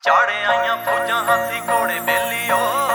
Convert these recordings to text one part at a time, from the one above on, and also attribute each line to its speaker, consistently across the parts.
Speaker 1: ਚਾੜੇ ਆਈਆਂ ਫੌਜਾਂ ਹਾਥੀ ਘੋੜੇ ਬੇਲੀਓ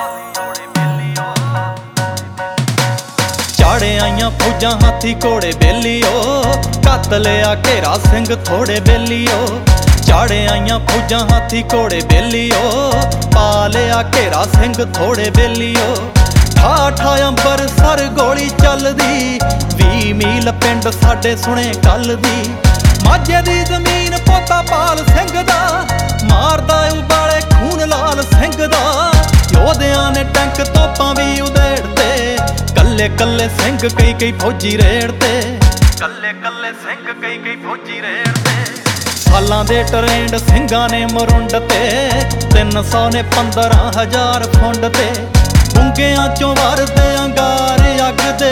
Speaker 1: ਚਾੜੇ ਆਈਆਂ ਫੌਜਾਂ ਹਾਥੀ ਘੋੜੇ ਬੇਲੀਓ ਕੱਤ ਲਿਆ ਘੇਰਾ ਸਿੰਘ ਥੋੜੇ ਬੇਲੀਓ ਚਾੜੇ ਆਈਆਂ ਫੌਜਾਂ ਹਾਥੀ ਘੋੜੇ ਬੇਲੀਓ ਪਾ ਲਿਆ ਘੇਰਾ ਸਿੰਘ ਥੋੜੇ ਬੇਲੀਓ ਠਾਠਾ ਅੰਬਰਸਰ ਗੋਲੀ ਚੱਲਦੀ 20 ਮੀਲ ਪਿੰਡ ਸਾਡੇ ਸੁਣੇ ਕੱਲ ਦੀ ਮਾਝੇ ਦੀ ਜ਼ਮੀਨ ਪੋਤਾ ਪਾਲ ਸਿੰਘ ਦਾ ਮਾਰਦਾ ਉਬਾਲੇ ਖੂਨ ਲਾਲ ਸਿੰਘ ਦਾ ਯੋਧਿਆਂ ਨੇ ਟੈਂਕ ਤੋਪਾਂ ਵੀ ਉਧੇੜਤੇ ਕੱਲੇ ਕੱਲੇ ਸਿੰਘ ਕਈ ਕਈ ਫੌਜੀ ਰੇੜਤੇ ਕੱਲੇ ਕੱਲੇ ਸਿੰਘ ਕਈ ਕਈ ਫੌਜੀ ਰੇੜਤੇ ਸਾਲਾਂ ਦੇ ਟਰੇਂਡ ਸਿੰਘਾਂ ਨੇ ਮਰੁੰਡ ਤੇ 300 ਨੇ 15,000 ਫੁੰਡ ਤੇ ਬੁੰਗਿਆਂ ਚੋਂ ਵਰਦੇ ਅੰਗਾਰ ਅੱਗ ਦੇ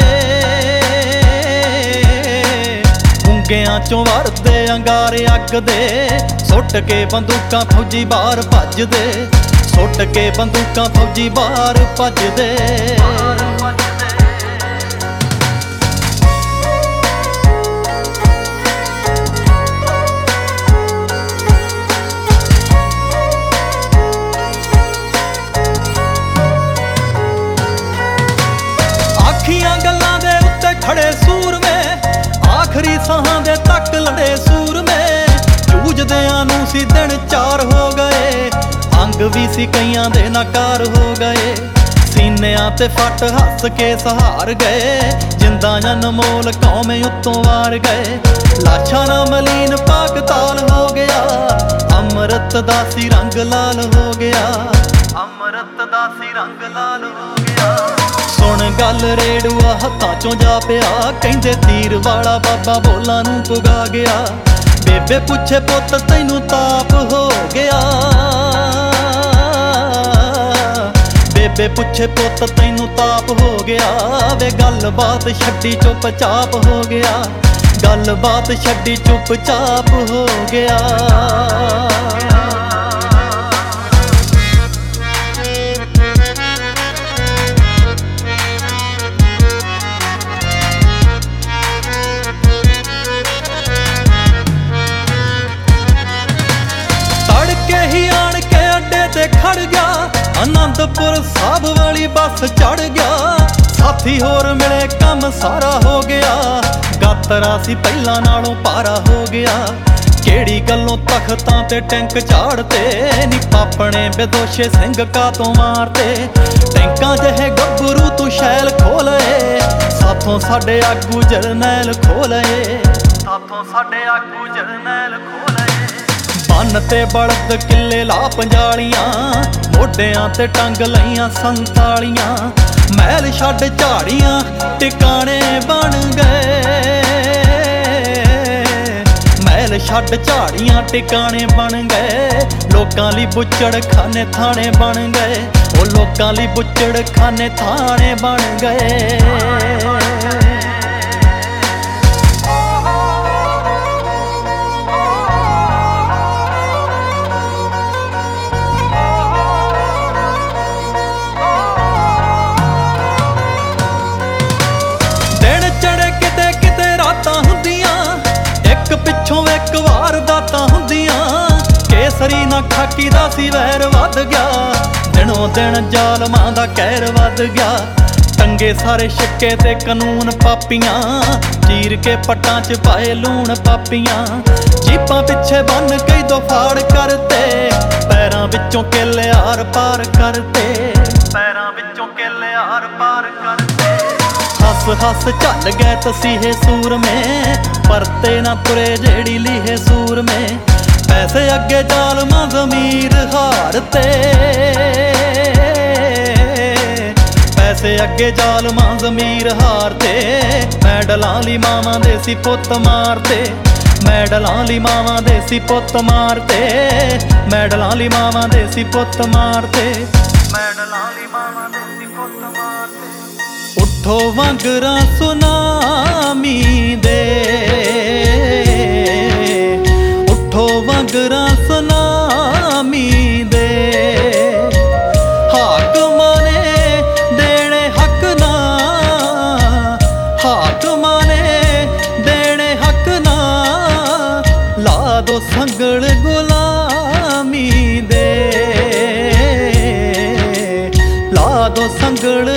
Speaker 1: ਬੁੰਗਿਆਂ ਚੋਂ ਵਰਦੇ ਅੰਗਾਰ ਅੱਗ ਦੇ ਸੁੱਟ ਕੇ ਬੰਦੂਕਾਂ ਫੌਜੀ ਬਾਹਰ ਭੱਜਦੇ ਸੁੱਟ ਕੇ ਬੰਦੂਕਾਂ ਫੌਜੀ ਬਾਹਰ ਭੱਜਦੇ ਆਖੀਆਂ ਗੱਲਾਂ ਦੇ ਉੱਤੇ ਖੜੇ ਸੂਰਮੇ ਆਖਰੀ ਸਾਹਾਂ ਦੇ ਤੱਕ ਲੜੇ ਸੂਰਮੇ ਜੂਝਦਿਆਂ ਨੂੰ ਸੀ ਦਿਨ 4 ਹੋ ਗਏ ਅੰਗ ਵੀ ਸੀ ਕਈਆਂ ਦੇ ਨਾਕਾਰ ਹੋ ਗਏ ਸੀਨਿਆਂ ਤੇ ਫੱਟ ਹੱਸ ਕੇ ਸਹਾਰ ਗਏ ਜਿੰਦਾਂ ਅਨਮੋਲ ਕੌਮੇ ਉੱਤੋਂ ਵਾਰ ਗਏ ਲਾਸ਼ਾਂ ਨਾਲ ਮਲੀਨ ਪਾਕਤਾਲ ਹੋ ਗਿਆ ਅੰਮ੍ਰਿਤ ਦਾ ਸੀ ਰੰਗ ਲਾਲ ਹੋ ਗਿਆ ਅੰਮ੍ਰਿਤ ਦਾ ਸੀ ਰੰਗ ਲਾਲ ਹੋ ਗਿਆ ਸੁਣ ਗੱਲ ਰੇੜੂਆ ਹੱਥਾਂ ਚੋਂ ਜਾ ਪਿਆ ਕਹਿੰਦੇ ਤੀਰ ਵਾਲਾ ਬਾਬਾ ਬੋਲਾਂ ਨੂੰ ਪੁਗਾ ਗਿਆ ਬੇਬੇ ਪੁੱਛੇ ਪੁੱਤ ਤੈਨੂੰ ਤਾਪ ਹੋ ਗਿਆ ਬੇਬੇ ਪੁੱਛੇ ਪੁੱਤ ਤੈਨੂੰ ਤਾਪ ਹੋ ਗਿਆ ਵੇ ਗੱਲਬਾਤ ਛੱਡੀ ਚੁੱਪਚਾਪ ਹੋ ਗਿਆ ਗੱਲਬਾਤ ਛੱਡੀ ਚੁੱਪਚਾਪ ਹੋ ਗਿਆ ਖੜ ਗਿਆ ਆਨੰਦਪੁਰ ਸਾਹਿਬ ਵਾਲੀ ਬੱਸ ਚੜ ਗਿਆ ਸਾਥੀ ਹੋਰ ਮਿਲੇ ਕੰਮ ਸਾਰਾ ਹੋ ਗਿਆ ਗਾਤਰਾ ਸੀ ਪਹਿਲਾਂ ਨਾਲੋਂ ਭਾਰਾ ਹੋ ਗਿਆ ਕਿਹੜੀ ਗੱਲੋਂ ਤਖਤਾਂ ਤੇ ਟੈਂਕ ਝਾੜਤੇ ਨੀ ਪਾਪਣੇ ਬੇਦੋਸ਼ੇ ਸਿੰਘ ਕਾਤੋਂ ਮਾਰਤੇ ਟੈਂਕਾਂ ਜਿਹੇ ਗੱਭਰੂ ਤੂੰ ਸ਼ੈਲ ਖੋਲੇ ਸਾਥੋਂ ਸਾਡੇ ਆਗੂ ਜਰਨੈਲ ਖੋਲੇ ਸਾਥੋਂ ਸਾਡੇ ਆਗੂ ਜਰਨੈਲ ਖੋਲੇ ਬੰਨ ਤੇ ਬਲਦ ਕਿੱਲੇ ਲਾ ਪੰਜਾਲੀਆਂ ਮੋਢਿਆਂ ਤੇ ਟੰਗ ਲਈਆਂ ਸੰਤਾਲੀਆਂ ਮਹਿਲ ਛੱਡ ਝਾੜੀਆਂ ਟਿਕਾਣੇ ਬਣ ਗਏ ਮਹਿਲ ਛੱਡ ਝਾੜੀਆਂ ਟਿਕਾਣੇ ਬਣ ਗਏ ਲੋਕਾਂ ਲਈ ਬੁੱਚੜ ਖਾਨੇ ਥਾਣੇ ਬਣ ਗਏ ਉਹ ਲੋਕਾਂ ਲਈ ਬੁੱਚੜ ਖਾਨੇ ਥਾਣੇ ਬਣ ਗਏ ਪਿੱਛੋਂ ਇੱਕ ਵਾਰ ਦਾਤਾਂ ਹੁੰਦੀਆਂ ਕੇਸਰੀ ਨਾ ਖਾਕੀ ਦਾ ਸੀ ਵੈਰ ਵੱਧ ਗਿਆ ਦਿਨੋਂ ਦਿਨ ਜ਼ਾਲਮਾਂ ਦਾ ਕਹਿਰ ਵੱਧ ਗਿਆ ਟੰਗੇ ਸਾਰੇ ਛਿੱਕੇ ਤੇ ਕਾਨੂੰਨ ਪਾਪੀਆਂ ਚੀਰ ਕੇ ਪੱਟਾਂ 'ਚ ਪਾਏ ਲੂਣ ਪਾਪੀਆਂ ਜੀਪਾਂ ਪਿੱਛੇ ਬੰਨ ਕਈ ਦੋ ਫਾੜ ਕਰਤੇ ਪੈਰਾਂ ਵਿੱਚੋਂ ਕਿੱਲੇ ਆਰ ਪਾਰ ਕਰਤੇ ਪੈਰਾਂ ਵਿੱਚੋਂ ਕਿੱਲੇ ਆਰ ਪਾਰ ਕਰਤੇ ਹੱਸ ਹੱਸ ਝੱਲ ਗਏ ਤਸੀਹੇ ਸੂਰਮੇ ਪਰਤੇ ਨਾ ਤੁਰੇ ਜਿਹੜੀ ਲੀਹੇ ਸੂਰਮੇ ਪੈਸੇ ਅੱਗੇ ਜ਼ਾਲਮਾਂ ਜ਼ਮੀਰ ਹਾਰਤੇ ਪੈਸੇ ਅੱਗੇ ਜ਼ਾਲਮਾਂ ਜ਼ਮੀਰ ਹਾਰਤੇ ਮੈਡਲਾਂ ਲਈ ਮਾਵਾਂ ਦੇ ਸੀ ਪੁੱਤ ਮਾਰਤੇ ਮੈਡਲਾਂ ਲਈ ਮਾਵਾਂ ਦੇ ਸੀ ਪੁੱਤ ਮਾਰਤੇ ਮੈਡਲਾਂ ਲਈ ਮਾਵਾਂ ਦੇ ਸੀ ਪੁੱਤ ਮਾਰਤੇ ਮੈਡਲਾਂ ਲਈ ਮਾਵਾਂ ਦੇ ਸੀ ਪੁੱਤ ਮਾਰਤੇ ਉੱਠੋ ਵਾਂਗਰਾਂ ਸੁਨਾਮੀ ਦੇ ਉੱਠੋ ਵਾਂਗਰਾਂ ਸੁਨਾਮੀ ਦੇ ਹਾਕਮਾਂ ਨੇ ਦੇਣੇ ਹੱਕ ਨਾ ਹਾਕਮਾਂ ਨੇ ਦੇਣੇ ਹੱਕ ਨਾ ਲਾ ਦੋ ਸੰਗਲ ਗੁਲਾਮੀ ਨਿਕਲ